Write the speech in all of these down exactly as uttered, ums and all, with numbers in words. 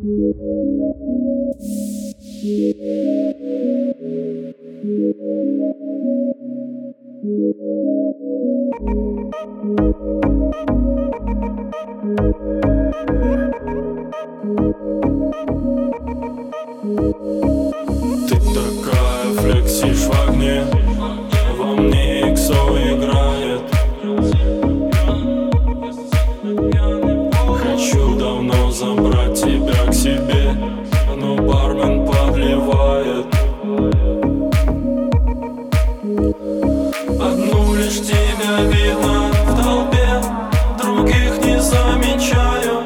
Ты такая, флексишь в огне, во мне иксо играет. Хочу давно забрать тебя к себе, но бармен подливает. Одну лишь тебя видно в толпе, других не замечаю.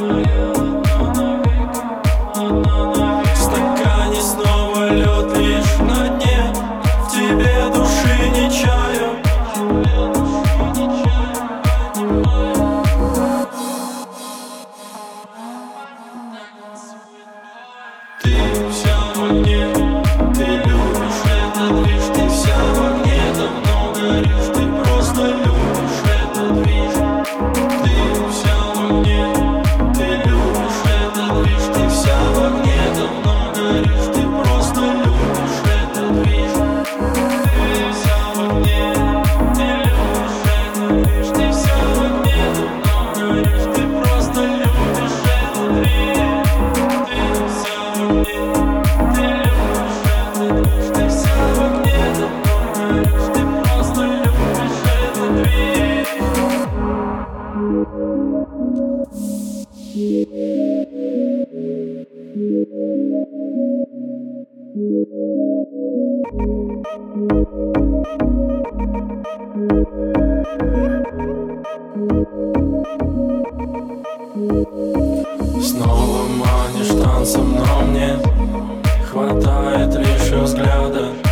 В стакане снова лед лишь на дне, в тебе души не чаю. Ты вся в огне, ты любишь этот движ, ты вся в огне, давно горишь, ты просто любишь этот движ. Ты вся в огне, ты любишь этот движ, ты вся в огне, давно горишь, ты просто любишь этот движ. Ты вся в огне, ты любишь этот движ, ты вся в огне, давно горишь, ты просто любишь этот движ. Снова манишь танцем, но мне хватает лишь взгляда.